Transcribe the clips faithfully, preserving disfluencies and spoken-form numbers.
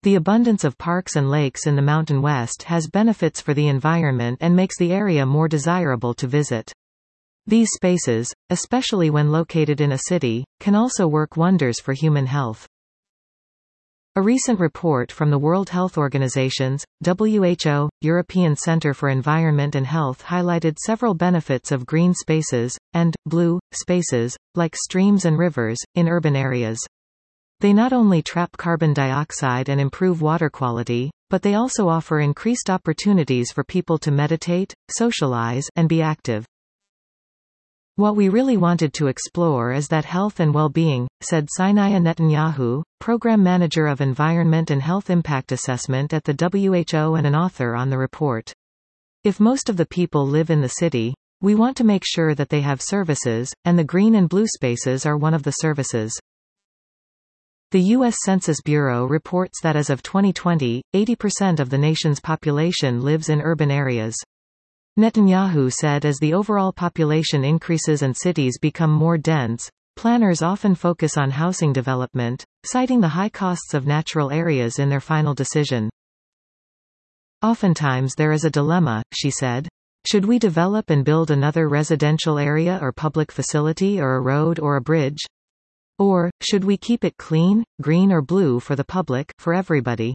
The abundance of parks and lakes in the Mountain West has benefits for the environment and makes the area more desirable to visit. These spaces, especially when located in a city, can also work wonders for human health. A recent report from the World Health Organization's, W H O, European Centre for Environment and Health highlighted several benefits of green spaces, and blue spaces, like streams and rivers, in urban areas. They not only trap carbon dioxide and improve water quality, but they also offer increased opportunities for people to meditate, socialize, and be active. What we really wanted to explore is that health and well-being, said Sinaya Netanyahu, Program Manager of Environment and Health Impact Assessment at the W H O and an author on the report. If most of the people live in the city, we want to make sure that they have services, and the green and blue spaces are one of the services. The U S Census Bureau reports that as of twenty twenty, eighty percent of the nation's population lives in urban areas. Netanyahu said as the overall population increases and cities become more dense, planners often focus on housing development, citing the high costs of natural areas in their final decision. Oftentimes there is a dilemma, she said. Should we develop and build another residential area or public facility or a road or a bridge? Or, should we keep it clean, green or blue for the public, for everybody?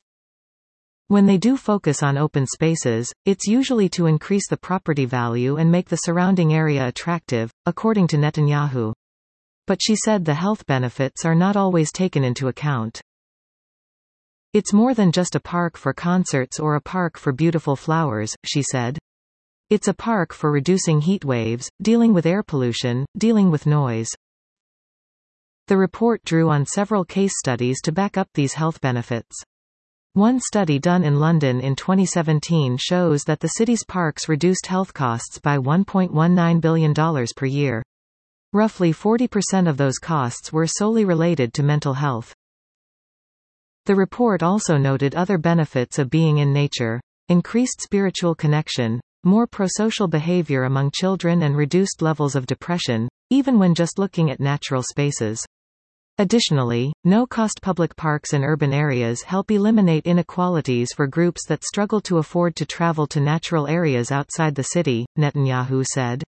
When they do focus on open spaces, it's usually to increase the property value and make the surrounding area attractive, according to Netanyahu. But she said the health benefits are not always taken into account. It's more than just a park for concerts or a park for beautiful flowers, she said. It's a park for reducing heat waves, dealing with air pollution, dealing with noise. The report drew on several case studies to back up these health benefits. One study done in London in twenty seventeen shows that the city's parks reduced health costs by one point one nine billion dollars per year. Roughly forty percent of those costs were solely related to mental health. The report also noted other benefits of being in nature: increased spiritual connection, more prosocial behavior among children and reduced levels of depression, even when just looking at natural spaces. Additionally, no-cost public parks in urban areas help eliminate inequalities for groups that struggle to afford to travel to natural areas outside the city, Netanyahu said.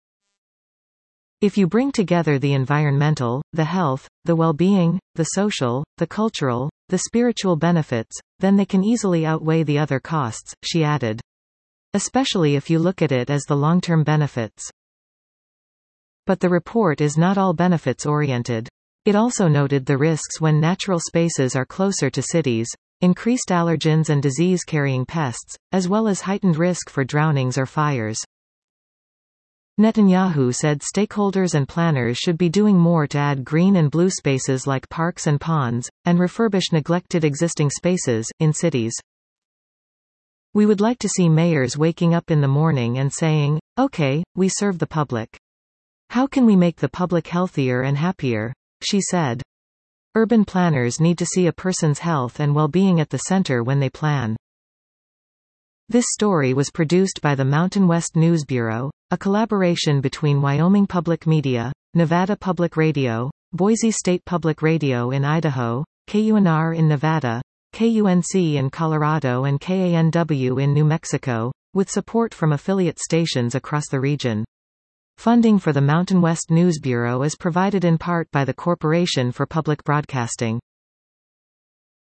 If you bring together the environmental, the health, the well-being, the social, the cultural, the spiritual benefits, then they can easily outweigh the other costs, she added. Especially if you look at it as the long-term benefits. But the report is not all benefits-oriented. It also noted the risks when natural spaces are closer to cities, increased allergens and disease-carrying pests, as well as heightened risk for drownings or fires. Netanyahu said stakeholders and planners should be doing more to add green and blue spaces like parks and ponds, and refurbish neglected existing spaces, in cities. We would like to see mayors waking up in the morning and saying, okay, we serve the public. How can we make the public healthier and happier? She said. Urban planners need to see a person's health and well-being at the center when they plan. This story was produced by the Mountain West News Bureau, a collaboration between Wyoming Public Media, Nevada Public Radio, Boise State Public Radio in Idaho, K U N R in Nevada, K U N C in Colorado and K A N W in New Mexico, with support from affiliate stations across the region. Funding for the Mountain West News Bureau is provided in part by the Corporation for Public Broadcasting.